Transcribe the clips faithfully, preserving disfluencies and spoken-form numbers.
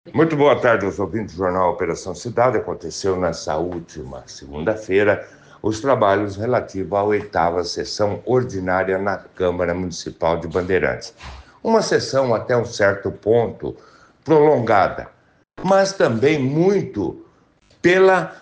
Muito boa tarde aos ouvintes do Jornal Operação Cidade. Aconteceu nessa última segunda-feira os trabalhos relativos à oitava sessão ordinária na Câmara Municipal de Bandeirantes. Uma sessão até um certo ponto prolongada, mas também muito pela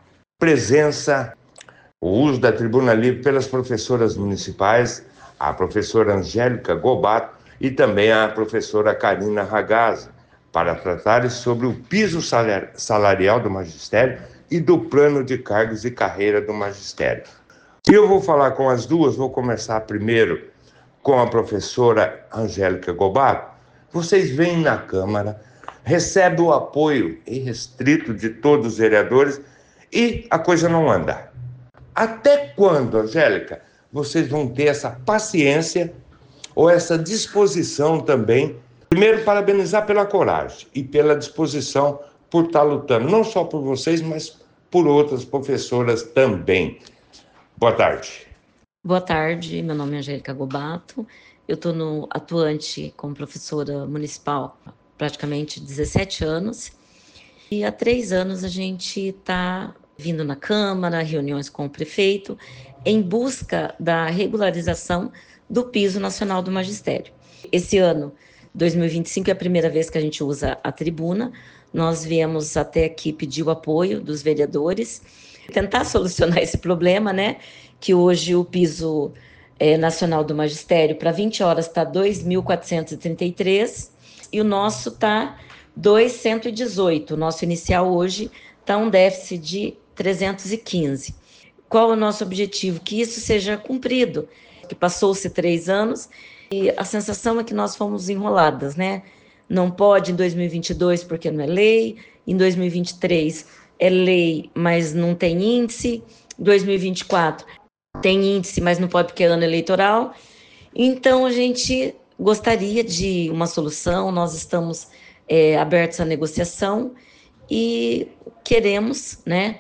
presença, o uso da tribuna livre pelas professoras municipais, a professora Angélica Gobato e também a professora Karina Ragazzi, para tratar sobre o piso salarial do magistério e do plano de cargos e carreira do magistério. Eu vou falar com as duas, vou começar primeiro com a professora Angélica Gobato. Vocês vêm na Câmara, recebem o apoio irrestrito de todos os vereadores e a coisa não anda. Até quando, Angélica, vocês vão ter essa paciência ou essa disposição também? Primeiro, parabenizar pela coragem e pela disposição por estar lutando, não só por vocês, mas por outras professoras também. Boa tarde. Boa tarde, meu nome é Angélica Gobato, eu estou no atuante como professora municipal há praticamente dezessete anos, e há três anos a gente está vindo na Câmara, reuniões com o prefeito, em busca da regularização do piso nacional do magistério. Esse ano, dois mil e vinte e cinco, é a primeira vez que a gente usa a tribuna. Nós viemos até aqui pedir o apoio dos vereadores, tentar solucionar esse problema, né? Que hoje o piso é, nacional do magistério para vinte horas está dois mil quatrocentos e trinta e três e o nosso está dois mil cento e dezoito. O nosso inicial hoje está um déficit de trezentos e quinze. Qual é o nosso objetivo? Que isso seja cumprido, que passou-se três anos e a sensação é que nós fomos enroladas, né? Não pode em dois mil e vinte e dois porque não é lei, em dois mil e vinte e três é lei, mas não tem índice, dois mil e vinte e quatro tem índice, mas não pode porque é ano eleitoral. Então, a gente gostaria de uma solução, nós estamos é, abertos à negociação e queremos, né,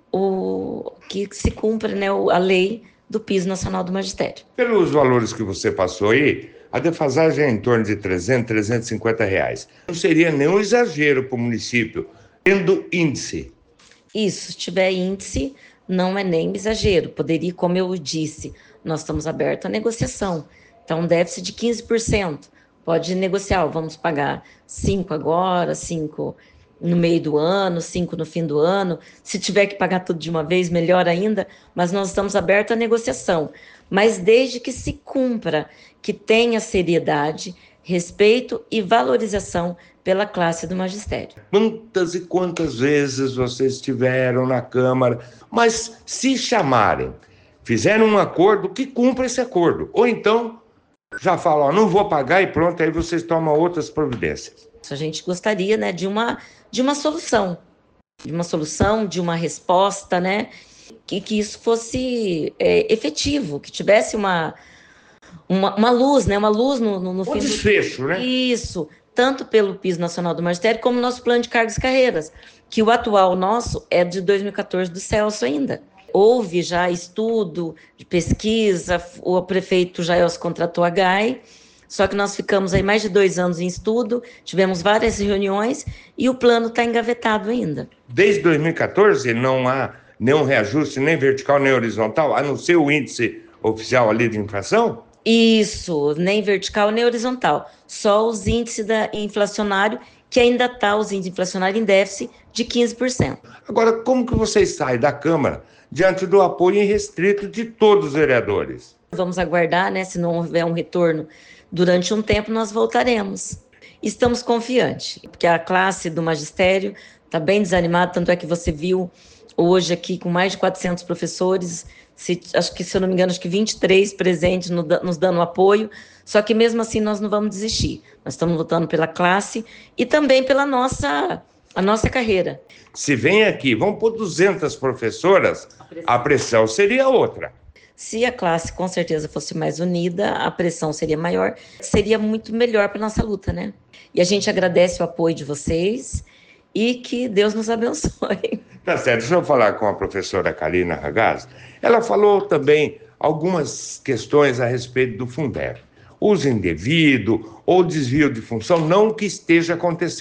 o, que se cumpra, né, a lei do piso nacional do magistério. Pelos valores que você passou aí, a defasagem é em torno de trezentos, trezentos e cinquenta reais. Não seria nenhum exagero para o município, tendo índice. Isso, se tiver índice, não é nem exagero. Poderia, como eu disse, nós estamos abertos à negociação. Então, um déficit de quinze por cento. Pode negociar, vamos pagar cinco agora, cinco no meio do ano, cinco no fim do ano. Se tiver que pagar tudo de uma vez, melhor ainda, mas nós estamos abertos à negociação. Mas desde que se cumpra, que tenha seriedade, respeito e valorização pela classe do magistério. Quantas e quantas vezes vocês estiveram na Câmara, mas se chamarem, fizeram um acordo, que cumpra esse acordo. Ou então, já falam, ó, não vou pagar e pronto, aí vocês tomam outras providências. A gente gostaria, né, de uma, de uma solução, de uma solução, de uma resposta, né, que, que isso fosse é, efetivo, que tivesse uma, uma, uma luz, né, uma luz no, no, no um fim desfecho, do... né? Isso, tanto pelo piso nacional do magistério, como o nosso plano de cargos e carreiras, que o atual nosso é de dois mil e quatorze do Celso ainda. Houve já estudo de pesquisa, o prefeito Jaels contratou a G A I, só que nós ficamos aí mais de dois anos em estudo, tivemos várias reuniões e o plano está engavetado ainda. Desde dois mil e quatorze não há nenhum reajuste, nem vertical, nem horizontal, a não ser o índice oficial ali de inflação? Isso, nem vertical, nem horizontal. Só os índices da inflacionário, que ainda está os índices inflacionários em déficit de quinze por cento. Agora, como que vocês saem da Câmara diante do apoio irrestrito de todos os vereadores? Vamos aguardar, né? Se não houver um retorno durante um tempo, nós voltaremos. Estamos confiantes, porque a classe do magistério está bem desanimada, tanto é que você viu hoje aqui com mais de quatrocentos professores, se, acho que, se eu não me engano, acho que vinte e três presentes no, nos dando apoio, só que mesmo assim nós não vamos desistir. Nós estamos lutando pela classe e também pela nossa, a nossa carreira. Se vem aqui, vão por duzentas professoras, a pressão, a pressão seria outra. Se a classe com certeza fosse mais unida, a pressão seria maior, seria muito melhor para a nossa luta, né? E a gente agradece o apoio de vocês e que Deus nos abençoe. Tá certo, deixa eu falar com a professora Karina Ragazzi. Ela falou também algumas questões a respeito do Fundeb. Uso indevido ou desvio de função, não que esteja acontecendo,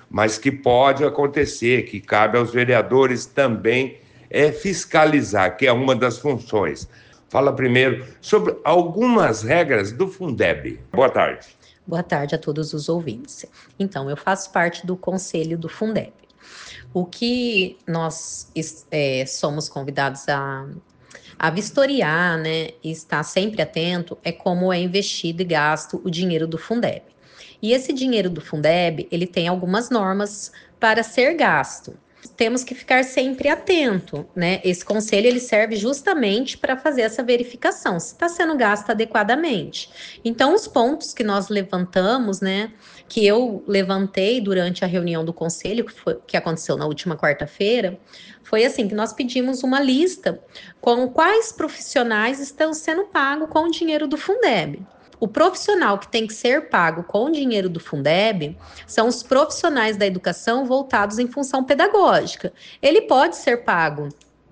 mas que pode acontecer, que cabe aos vereadores também é, fiscalizar, que é uma das funções. Fala primeiro sobre algumas regras do Fundeb. Boa tarde. Boa tarde a todos os ouvintes. Então, eu faço parte do conselho do Fundeb. O que nós é, somos convidados a, a vistoriar, né, e estar sempre atento, é como é investido e gasto o dinheiro do Fundeb. E esse dinheiro do Fundeb, ele tem algumas normas para ser gasto. Temos que ficar sempre atento, né? Esse conselho, ele serve justamente para fazer essa verificação, se está sendo gasto adequadamente. Então, os pontos que nós levantamos, né, que eu levantei durante a reunião do conselho, que, foi, que aconteceu na última quarta-feira, foi assim, que nós pedimos uma lista com quais profissionais estão sendo pagos com o dinheiro do Fundeb. O profissional que tem que ser pago com o dinheiro do Fundeb são os profissionais da educação voltados em função pedagógica. Ele pode ser pago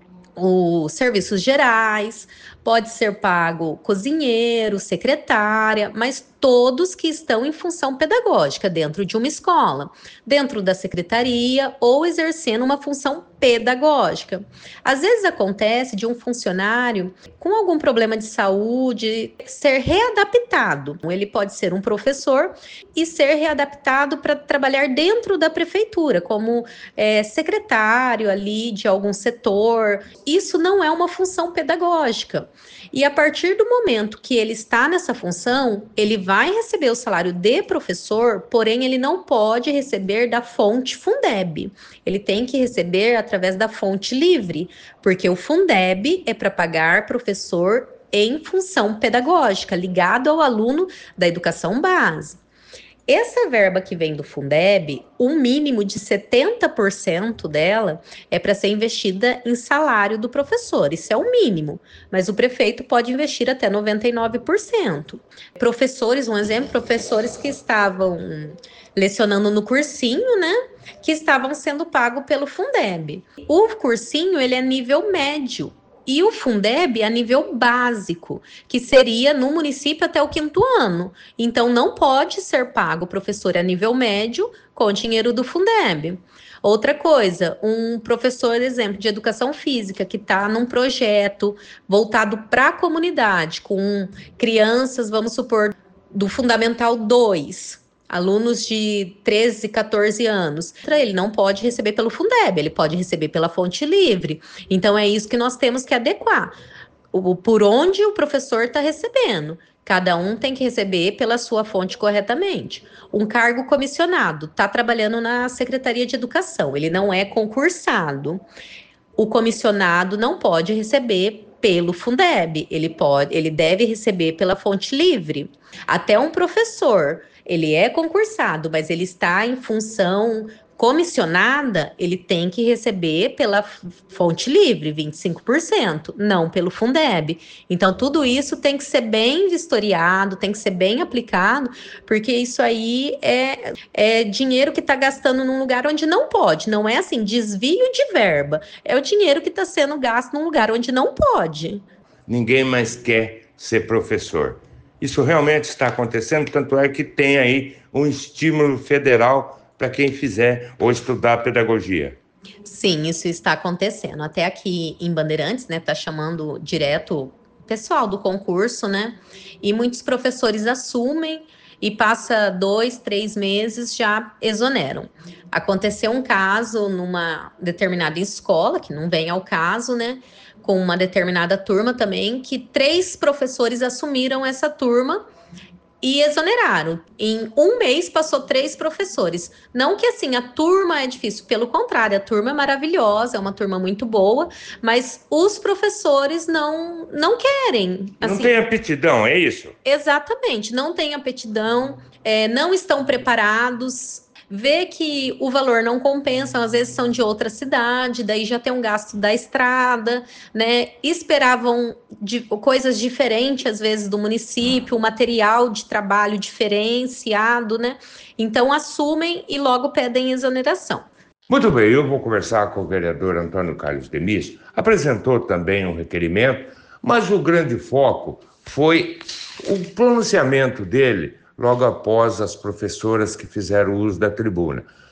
os serviços gerais, pode ser pago cozinheiro, secretária, mas todos que estão em função pedagógica dentro de uma escola, dentro da secretaria ou exercendo uma função pedagógica. Às vezes acontece de um funcionário com algum problema de saúde ser readaptado. Ele pode ser um professor e ser readaptado para trabalhar dentro da prefeitura, como é, secretário ali de algum setor. Isso não é uma função pedagógica. E a partir do momento que ele está nessa função, ele vai receber o salário de professor, porém ele não pode receber da fonte Fundeb. Ele tem que receber através da fonte livre, porque o Fundeb é para pagar professor em função pedagógica, ligado ao aluno da educação básica. Essa verba que vem do Fundeb, um mínimo de setenta por cento dela é para ser investida em salário do professor. Isso é o mínimo, mas o prefeito pode investir até noventa e nove por cento. Professores, um exemplo, professores que estavam lecionando no cursinho, né, que estavam sendo pagos pelo Fundeb. O cursinho, ele é nível médio. E o Fundeb a nível básico, que seria no município até o quinto ano. Então, não pode ser pago professor a nível médio com dinheiro do Fundeb. Outra coisa, um professor, exemplo, de educação física, que está num projeto voltado para a comunidade, com crianças, vamos supor, do Fundamental dois, alunos de treze, quatorze anos, ele não pode receber pelo Fundeb, ele pode receber pela fonte livre. Então, é isso que nós temos que adequar. O, por onde o professor está recebendo. Cada um tem que receber pela sua fonte corretamente. Um cargo comissionado está trabalhando na Secretaria de Educação, ele não é concursado. O comissionado não pode receber pelo Fundeb, ele, pode, ele deve receber pela fonte livre. Até um professor, ele é concursado, mas ele está em função comissionada, ele tem que receber pela fonte livre, vinte e cinco por cento, não pelo Fundeb. Então, tudo isso tem que ser bem vistoriado, tem que ser bem aplicado, porque isso aí é, é dinheiro que está gastando num lugar onde não pode. Não é assim, desvio de verba. É o dinheiro que está sendo gasto num lugar onde não pode. Ninguém mais quer ser professor. Isso realmente está acontecendo, tanto é que tem aí um estímulo federal para quem fizer ou estudar pedagogia. Sim, isso está acontecendo. Até aqui em Bandeirantes, né, está chamando direto o pessoal do concurso, né, e muitos professores assumem e passa dois, três meses já exoneram. Aconteceu um caso numa determinada escola, que não vem ao caso, né, com uma determinada turma também, que três professores assumiram essa turma e exoneraram. Em um mês passou três professores. Não que assim, a turma é difícil, pelo contrário, a turma é maravilhosa, é uma turma muito boa, mas os professores não, não querem. Não assim, tem aptidão, é isso? Exatamente, não tem aptidão, é, não estão preparados, vê que o valor não compensa, às vezes são de outra cidade, daí já tem um gasto da estrada, né? Esperavam de, coisas diferentes, às vezes, do município, material de trabalho diferenciado, né? Então, assumem e logo pedem exoneração. Muito bem, eu vou conversar com o vereador Antônio Carlos Demis. Apresentou também um requerimento, mas o grande foco foi o pronunciamento dele logo após as professoras que fizeram uso da tribuna.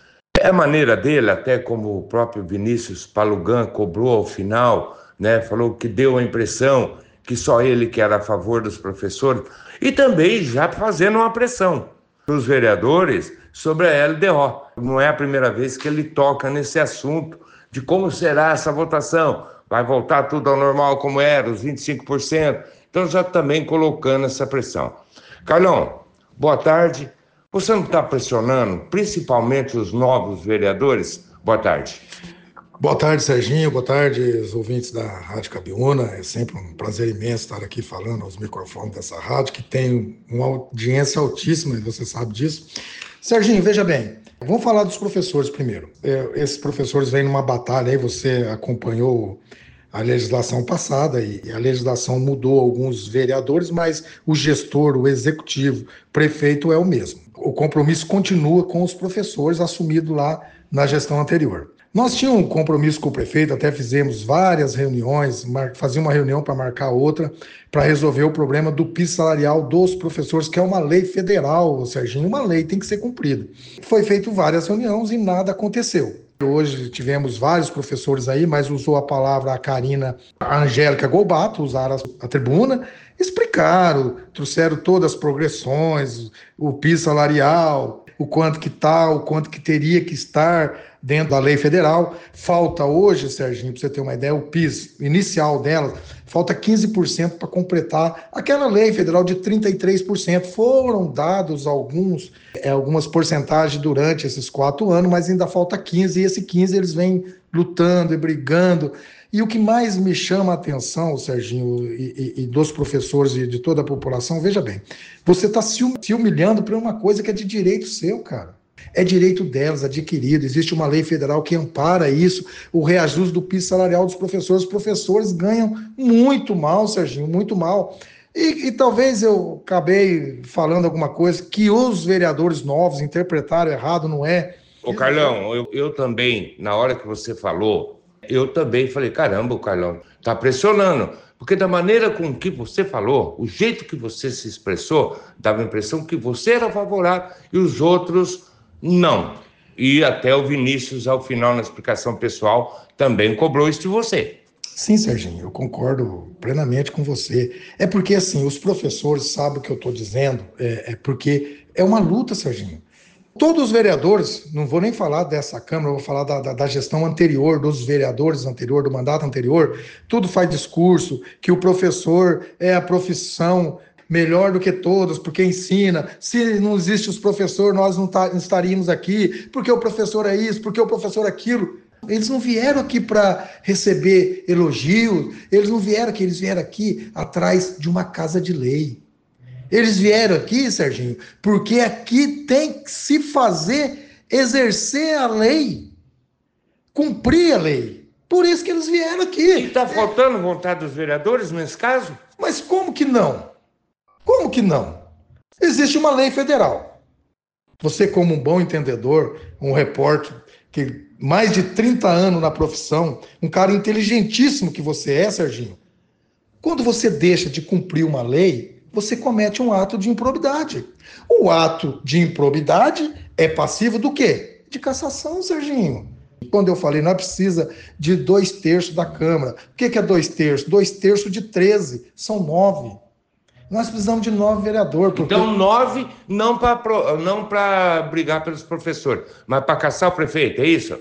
É a maneira dele, até como o próprio Vinícius Palugan cobrou ao final, né? Falou que deu a impressão que só ele que era a favor dos professores, e também já fazendo uma pressão para os vereadores sobre a L D O. Não é a primeira vez que ele toca nesse assunto de como será essa votação. Vai voltar tudo ao normal como era, os vinte e cinco por cento. Então já também colocando essa pressão. Carlão, boa tarde. Você não está pressionando, principalmente os novos vereadores? Boa tarde. Boa tarde, Serginho. Boa tarde, os ouvintes da Rádio Cabiúna. É sempre um prazer imenso estar aqui falando aos microfones dessa rádio, que tem uma audiência altíssima, e você sabe disso. Serginho, veja bem, vamos falar dos professores primeiro. É, esses professores vêm numa batalha aí, você acompanhou a legislação passada e a legislação mudou alguns vereadores, mas o gestor, o executivo, prefeito é o mesmo. O compromisso continua com os professores assumido lá na gestão anterior. Nós tínhamos um compromisso com o prefeito, até fizemos várias reuniões, fazia uma reunião para marcar outra, para resolver o problema do piso salarial dos professores, que é uma lei federal, Serginho, uma lei tem que ser cumprida. Foi feito várias reuniões e nada aconteceu. Hoje tivemos vários professores aí, mas usou a palavra a Karina, a Angélica Gobato, usaram a tribuna, explicaram, trouxeram todas as progressões, o piso salarial, o quanto que está, o quanto que teria que estar dentro da lei federal. Falta hoje, Serginho, para você ter uma ideia, o piso inicial dela, falta quinze por cento para completar aquela lei federal de trinta e três por cento. Foram dados alguns, é, algumas porcentagens durante esses quatro anos, mas ainda falta quinze, e esse quinze eles vêm lutando e brigando. E o que mais me chama a atenção, Serginho, e, e, e dos professores e de toda a população, veja bem, você está se humilhando por uma coisa que é de direito seu, cara. É direito delas, adquirido. Existe uma lei federal que ampara isso, o reajuste do piso salarial dos professores. Os professores ganham muito mal, Serginho, muito mal. E, e talvez eu acabei falando alguma coisa que os vereadores novos interpretaram errado, não é? Ô, Carlão, eu, eu também, na hora que você falou, eu também falei, caramba, o Carlão tá pressionando. Porque da maneira com que você falou, o jeito que você se expressou, dava a impressão que você era favorável e os outros não. E até o Vinícius, ao final, na explicação pessoal, também cobrou isso de você. Sim, Serginho, eu concordo plenamente com você. É porque, assim, os professores sabem o que eu estou dizendo, é, é porque é uma luta, Serginho. Todos os vereadores, não vou nem falar dessa Câmara, eu vou falar da, da, da gestão anterior, dos vereadores anterior, do mandato anterior, tudo faz discurso, que o professor é a profissão melhor do que todos, porque ensina. Se não existe os professores, nós não, tá, não estaríamos aqui, porque o professor é isso, porque o professor é aquilo. Eles não vieram aqui para receber elogios, eles não vieram aqui, eles vieram aqui atrás de uma casa de lei. Eles vieram aqui, Serginho, porque aqui tem que se fazer, exercer a lei, cumprir a lei. Por isso que eles vieram aqui. E está faltando vontade dos vereadores nesse caso? Mas como que não? Como que não? Existe uma lei federal. Você, como um bom entendedor, um repórter que mais de trinta anos na profissão, um cara inteligentíssimo que você é, Serginho, quando você deixa de cumprir uma lei, você comete um ato de improbidade. O ato de improbidade é passivo do quê? De cassação, Serginho. Quando eu falei, nós precisa de dois terços da Câmara. O que é dois terços? Dois terços de treze, são nove. Nós precisamos de nove vereadores. Porque... Então, nove não para não para brigar pelos professores, mas para caçar o prefeito, é isso?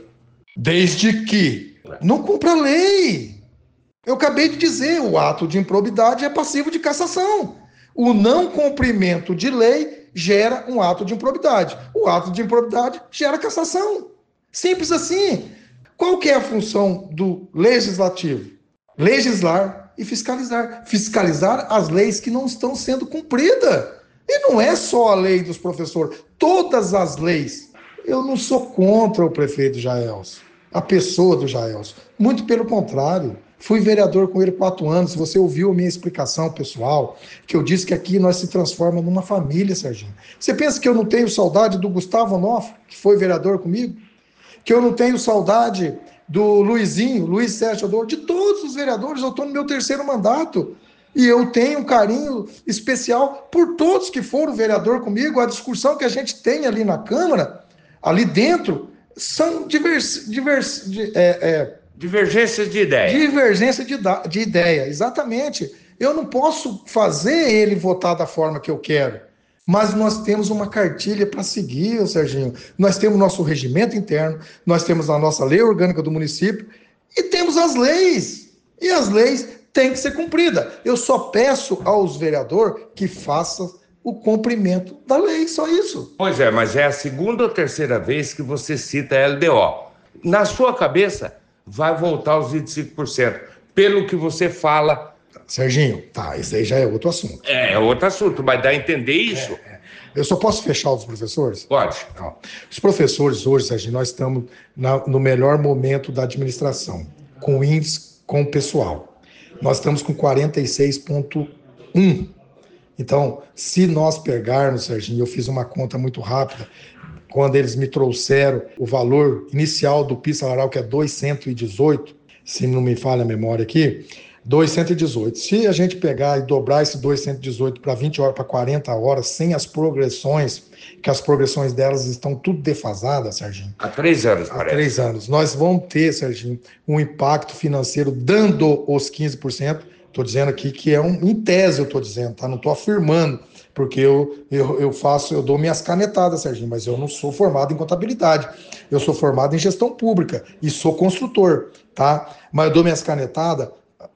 Desde que não cumpra a lei. Eu acabei de dizer, o ato de improbidade é passivo de cassação. O não cumprimento de lei gera um ato de improbidade. O ato de improbidade gera cassação. Simples assim. Qual que é a função do legislativo? Legislar e fiscalizar. Fiscalizar as leis que não estão sendo cumpridas. E não é só a lei dos professores. Todas as leis. Eu não sou contra o prefeito Jaelson, a pessoa do Jaelson. Muito pelo contrário. Fui vereador com ele quatro anos. Você ouviu a minha explicação pessoal, que eu disse que aqui nós se transformamos numa família, Serginho. Você pensa que eu não tenho saudade do Gustavo Onofre, que foi vereador comigo? Que eu não tenho saudade do Luizinho, Luiz Sérgio Adoro, de todos os vereadores? Eu estou no meu terceiro mandato. E eu tenho um carinho especial por todos que foram vereador comigo. A discussão que a gente tem ali na Câmara, ali dentro, São divers, divers, de, é, é, divergências de ideia. Divergência de, de ideia, exatamente. Eu não posso fazer ele votar da forma que eu quero, mas nós temos uma cartilha para seguir, Serginho. Nós temos nosso regimento interno, nós temos a nossa lei orgânica do município e temos as leis. E as leis têm que ser cumpridas. Eu só peço aos vereadores que façam o cumprimento da lei, só isso. Pois é, mas é a segunda ou terceira vez que você cita a L D O. Na sua cabeça, vai voltar aos vinte e cinco por cento. Pelo que você fala... Serginho, tá, isso aí já é outro assunto. É, é outro assunto, mas dá a entender isso? É, é. Eu só posso fechar os professores? Pode. Não. Os professores hoje, Serginho, nós estamos na, no melhor momento da administração, com o índice com o pessoal. Nós estamos com quarenta e seis vírgula um. Então, se nós pegarmos, Serginho, eu fiz uma conta muito rápida, quando eles me trouxeram o valor inicial do piso salarial, que é duzentos e dezoito, se não me falha a memória aqui, duzentos e dezoito. Se a gente pegar e dobrar esse duzentos e dezoito para vinte horas, para quarenta horas, sem as progressões, que as progressões delas estão tudo defasadas, Serginho. Há três anos, Há parece. três anos. Nós vamos ter, Serginho, um impacto financeiro dando os quinze por cento. Estou dizendo aqui que é um, em tese eu estou dizendo, tá? Não estou afirmando, porque eu, eu, eu faço, eu dou minhas canetadas, Serginho, mas eu não sou formado em contabilidade. Eu sou formado em gestão pública e sou construtor, tá? Mas eu dou minhas canetadas,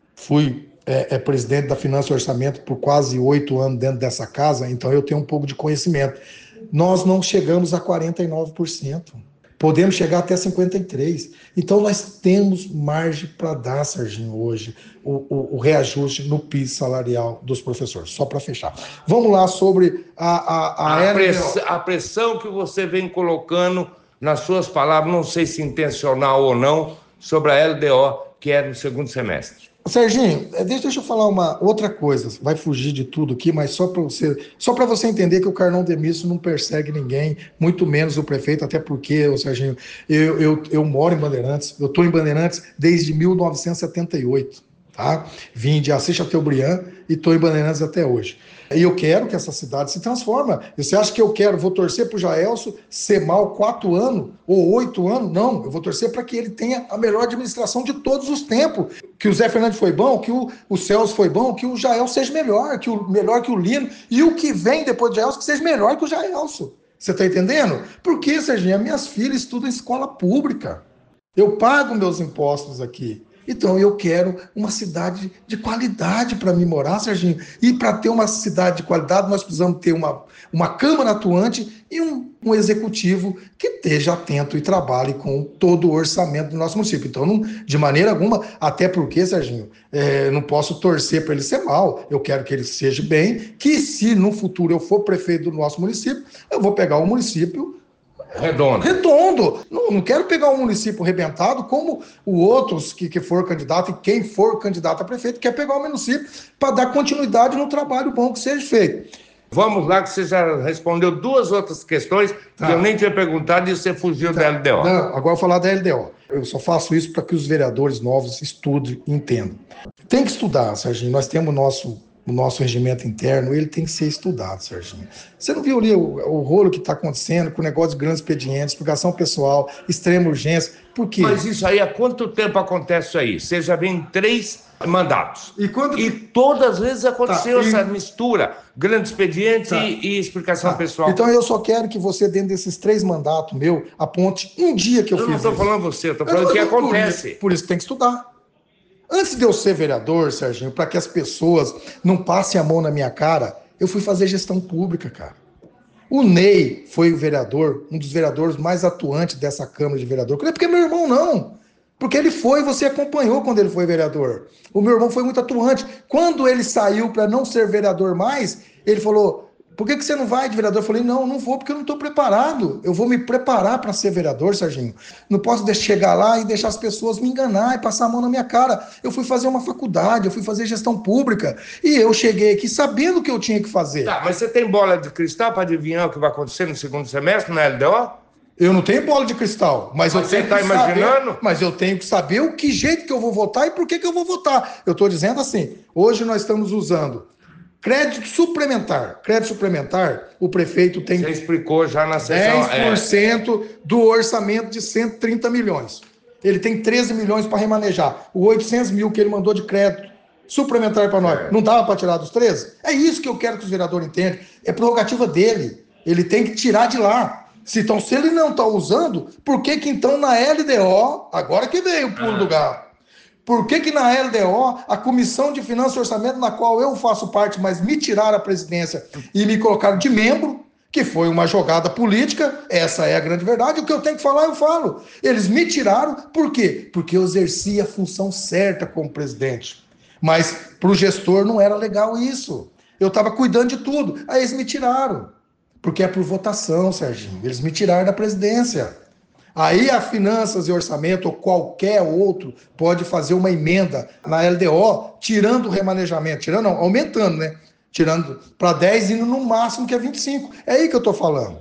fui é, é, presidente da Finança e Orçamento por quase oito anos dentro dessa casa, então eu tenho um pouco de conhecimento. Nós não chegamos a quarenta e nove por cento. Podemos chegar até cinquenta e três por cento. Então, nós temos margem para dar, Serginho, hoje, o, o, o reajuste no piso salarial dos professores. Só para fechar. Vamos lá sobre a, a, a, a, press, a pressão que você vem colocando nas suas palavras, não sei se intencional ou não, sobre a L D O, que é no segundo semestre. Serginho, deixa eu falar uma outra coisa, vai fugir de tudo aqui, mas só para você, só para você entender que o Carlão Demício não persegue ninguém, muito menos o prefeito, até porque, ô Serginho, eu, eu, eu moro em Bandeirantes, eu estou em Bandeirantes desde mil novecentos e setenta e oito, tá? Vim de Assis Chateaubriand e estou em Bandeirantes até hoje. E eu quero que essa cidade se transforme. Você acha que eu quero, vou torcer para o Jaelso ser mal quatro anos ou oito anos? Não, eu vou torcer para que ele tenha a melhor administração de todos os tempos. Que o Zé Fernandes foi bom, que o, o Celso foi bom, que o Jaelso seja melhor, que o melhor que o Lino, e o que vem depois do Jaelso que seja melhor que o Jaelso. Você está entendendo? Porque, Serginho, as minhas filhas estudam em escola pública. Eu pago meus impostos aqui. Então, eu quero uma cidade de qualidade para me morar, Serginho. E para ter uma cidade de qualidade, nós precisamos ter uma, uma Câmara atuante e um, um executivo que esteja atento e trabalhe com todo o orçamento do nosso município. Então, não, de maneira alguma, até porque, Serginho, é, não posso torcer para ele ser mal. Eu quero que ele seja bem, que se no futuro eu for prefeito do nosso município, eu vou pegar o município Redondo. Redondo. Não, não quero pegar um município rebentado como o outros que, que for candidato e quem for candidato a prefeito quer pegar o município para dar continuidade no trabalho bom que seja feito. Vamos lá, que você já respondeu duas outras questões tá. que eu nem tinha perguntado e você fugiu tá. da L D O. Não, agora eu vou falar da L D O. Eu só faço isso para que os vereadores novos estudem e entendam. Tem que estudar, Serginho. Nós temos o nosso... o nosso regimento interno, ele tem que ser estudado, Serginho. Você não viu ali o, o rolo que está acontecendo com o negócio de grandes expedientes, explicação pessoal, extrema urgência, por quê? Mas isso aí, há quanto tempo acontece isso aí? Você já vem três mandatos. E, quando... e todas as vezes aconteceu tá, e... essa mistura, grande expediente tá. e, e explicação tá. pessoal. Então eu só quero que você, dentro desses três mandatos meu, aponte um dia que eu, eu fiz isso. Eu não estou falando você, eu estou falando o que acontece. Por isso, por isso tem que estudar. Antes de eu ser vereador, Serginho, para que as pessoas não passem a mão na minha cara, eu fui fazer gestão pública, cara. O Ney foi o vereador, um dos vereadores mais atuantes dessa Câmara de Vereador. Não é porque meu irmão não. Porque ele foi, você acompanhou quando ele foi vereador. O meu irmão foi muito atuante. Quando ele saiu para não ser vereador mais, ele falou... Por que, que você não vai de vereador? Eu falei, não, não vou porque eu não estou preparado. Eu vou me preparar para ser vereador, Serginho. Não posso chegar lá e deixar as pessoas me enganar e passar a mão na minha cara. Eu fui fazer uma faculdade, eu fui fazer gestão pública. E eu cheguei aqui sabendo o que eu tinha que fazer. Tá, mas você tem bola de cristal para adivinhar o que vai acontecer no segundo semestre na L D O? Eu não tenho bola de cristal, mas, mas eu tenho você está imaginando? Saber, mas eu tenho que saber o que jeito que eu vou votar e por que, que eu vou votar. Eu estou dizendo assim, hoje nós estamos usando Crédito suplementar. Crédito suplementar, o prefeito tem... Você explicou já na sessão... dez por cento é. do orçamento de cento e trinta milhões. Ele tem treze milhões para remanejar. O oitocentos mil que ele mandou de crédito suplementar para nós, é. não dava para tirar dos treze? É isso que eu quero que os vereadores entendam. É prerrogativa dele. Ele tem que tirar de lá. Se, então, se ele não está usando, por que que então na L D O, agora que veio o pulo ah. do gato, por que que na L D O, a Comissão de Finanças e Orçamento, na qual eu faço parte, mas me tiraram a presidência e me colocaram de membro, que foi uma jogada política, essa é a grande verdade, o que eu tenho que falar, eu falo. Eles me tiraram, por quê? Porque eu exercia a função certa como presidente. Mas para o gestor não era legal isso. Eu estava cuidando de tudo, aí eles me tiraram. Porque é por votação, Serginho. Eles me tiraram da presidência. Aí a Finanças e Orçamento, ou qualquer outro, pode fazer uma emenda na L D O, tirando o remanejamento, tirando não, aumentando, né? Tirando para dez, indo no máximo que é vinte e cinco. É aí que eu estou falando.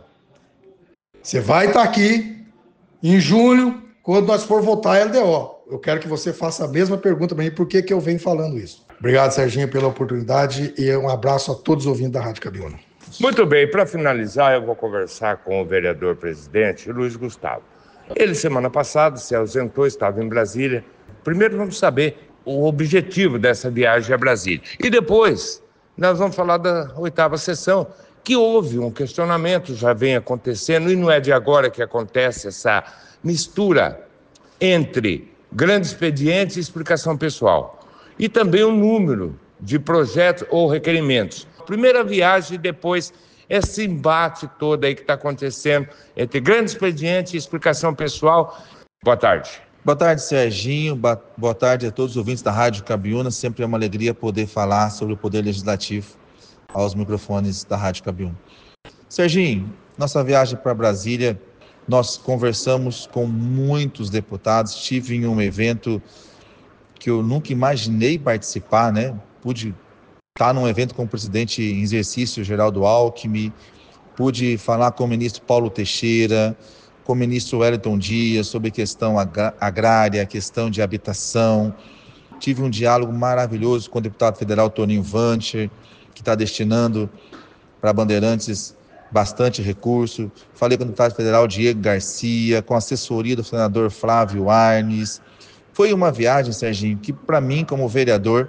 Você vai estar aqui em julho, quando nós for votar a L D O. Eu quero que você faça a mesma pergunta para mim, por que que eu venho falando isso. Obrigado, Serginho, pela oportunidade e um abraço a todos os ouvintes da Rádio Cabiúna. Muito bem, para finalizar, eu vou conversar com o vereador presidente, Luiz Gustavo. Ele, semana passada, se ausentou, estava em Brasília. Primeiro vamos saber o objetivo dessa viagem a Brasília. E depois, nós vamos falar da oitava sessão, que houve um questionamento, já vem acontecendo, e não é de agora que acontece essa mistura entre grande expediente e explicação pessoal. E também o número de projetos ou requerimentos. Primeira viagem e depois esse embate todo aí que está acontecendo entre grande expediente e explicação pessoal. Boa tarde. Boa tarde, Serginho. Boa tarde a todos os ouvintes da Rádio Cabiúna. Sempre é uma alegria poder falar sobre o Poder Legislativo aos microfones da Rádio Cabiúna. Serginho, nossa viagem para Brasília, nós conversamos com muitos deputados. Estive em um evento que eu nunca imaginei participar, né? Pude estar num evento com o presidente em exercício, Geraldo Alckmin, pude falar com o ministro Paulo Teixeira, com o ministro Wellington Dias sobre questão agrária, questão de habitação. Tive um diálogo maravilhoso com o deputado federal Toninho Vancher, que está destinando para Bandeirantes bastante recurso. Falei com o deputado federal Diego Garcia, com a assessoria do senador Flávio Arnes. Foi uma viagem, Serginho, que para mim, como vereador,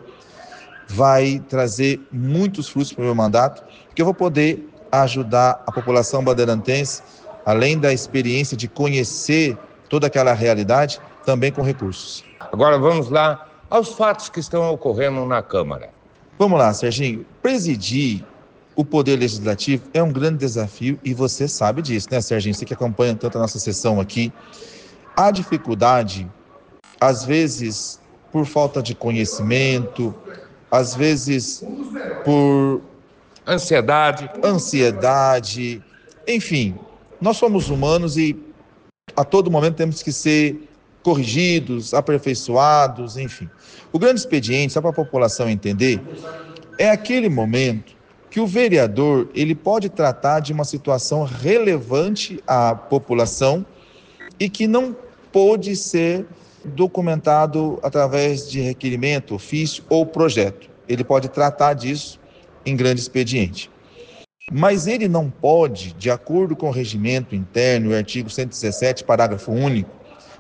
vai trazer muitos frutos para o meu mandato, que eu vou poder ajudar a população bandeirantense, além da experiência de conhecer toda aquela realidade, também com recursos. Agora vamos lá aos fatos que estão ocorrendo na Câmara. Vamos lá, Serginho. Presidir o Poder Legislativo é um grande desafio e você sabe disso, né, Serginho? Você que acompanha tanto a nossa sessão aqui. A dificuldade, às vezes, por falta de conhecimento, às vezes por ansiedade, ansiedade, enfim, nós somos humanos e a todo momento temos que ser corrigidos, aperfeiçoados, enfim. O grande expediente, só para a população entender, é aquele momento que o vereador ele pode tratar de uma situação relevante à população e que não pôde ser documentado através de requerimento, ofício ou projeto. Ele pode tratar disso em grande expediente. Mas ele não pode, de acordo com o regimento interno, o artigo cento e dezessete, parágrafo único,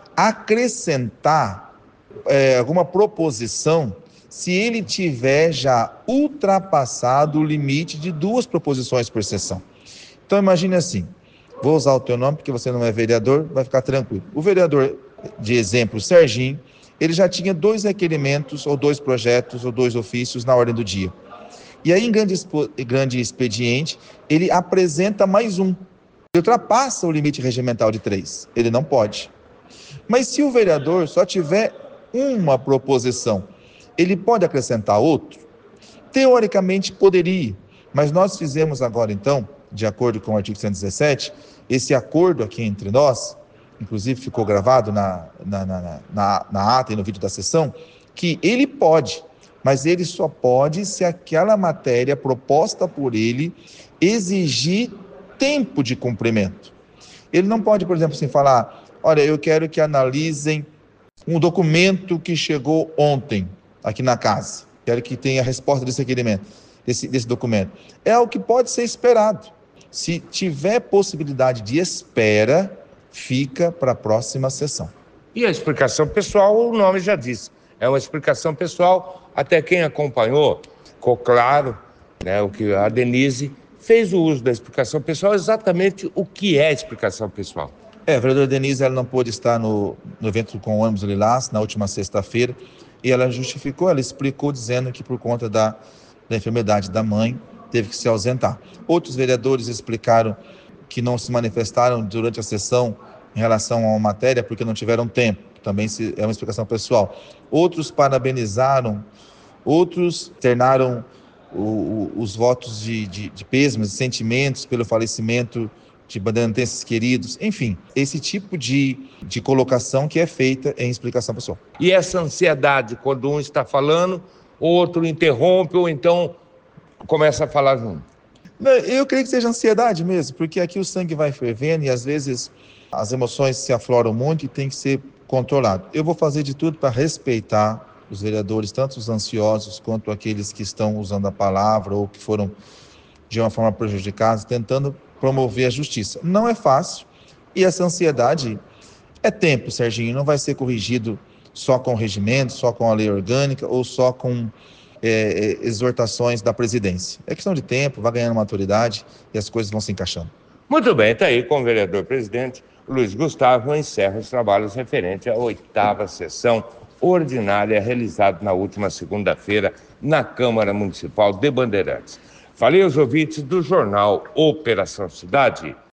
acrescentar é, alguma proposição se ele tiver já ultrapassado o limite de duas proposições por sessão. Então imagine assim, vou usar o teu nome porque você não é vereador, vai ficar tranquilo. O vereador de exemplo, Serginho, ele já tinha dois requerimentos, ou dois projetos, ou dois ofícios na ordem do dia. E aí, em grande, grande expediente, ele apresenta mais um. Ele ultrapassa o limite regimental de três. Ele não pode. Mas se o vereador só tiver uma proposição, ele pode acrescentar outro? Teoricamente, poderia. Mas nós fizemos agora, então, de acordo com o artigo cento e dezessete, esse acordo aqui entre nós, inclusive ficou gravado na, na, na, na, na ata e no vídeo da sessão, que ele pode, mas ele só pode se aquela matéria proposta por ele exigir tempo de cumprimento. Ele não pode, por exemplo, assim, falar, olha, eu quero que analisem um documento que chegou ontem aqui na casa, quero que tenha a resposta desse requerimento. desse, desse documento? É o que pode ser esperado. Se tiver possibilidade de espera, fica para a próxima sessão. E a explicação pessoal, o nome já disse, é uma explicação pessoal. Até quem acompanhou, ficou claro, né, o que a Denise fez o uso da explicação pessoal, exatamente o que é explicação pessoal. É, a vereadora Denise, ela não pôde estar no, no evento com o ônibus Lilás, na última sexta-feira, e ela justificou, ela explicou dizendo que por conta da, da enfermidade da mãe, teve que se ausentar. Outros vereadores explicaram que não se manifestaram durante a sessão em relação a uma matéria porque não tiveram tempo, também se, é uma explicação pessoal. Outros parabenizaram, outros ternaram o, o, os votos de, de, de pêsames, de sentimentos pelo falecimento de bandeirantenses queridos, enfim, esse tipo de, de colocação que é feita em explicação pessoal. E essa ansiedade, quando um está falando, outro interrompe, ou então começa a falar junto? Eu creio que seja ansiedade mesmo, porque aqui o sangue vai fervendo e às vezes as emoções se afloram muito e tem que ser controlado. Eu vou fazer de tudo para respeitar os vereadores, tanto os ansiosos quanto aqueles que estão usando a palavra ou que foram de uma forma prejudicados, tentando promover a justiça. Não é fácil e essa ansiedade é tempo, Serginho, não vai ser corrigido só com o regimento, só com a lei orgânica ou só com é, exortações da presidência. É questão de tempo, vai ganhando maturidade e as coisas vão se encaixando. Muito bem, está aí com o vereador-presidente Luiz Gustavo, encerra os trabalhos referentes à oitava sessão ordinária realizada na última segunda-feira na Câmara Municipal de Bandeirantes. Falei aos ouvintes do jornal Operação Cidade.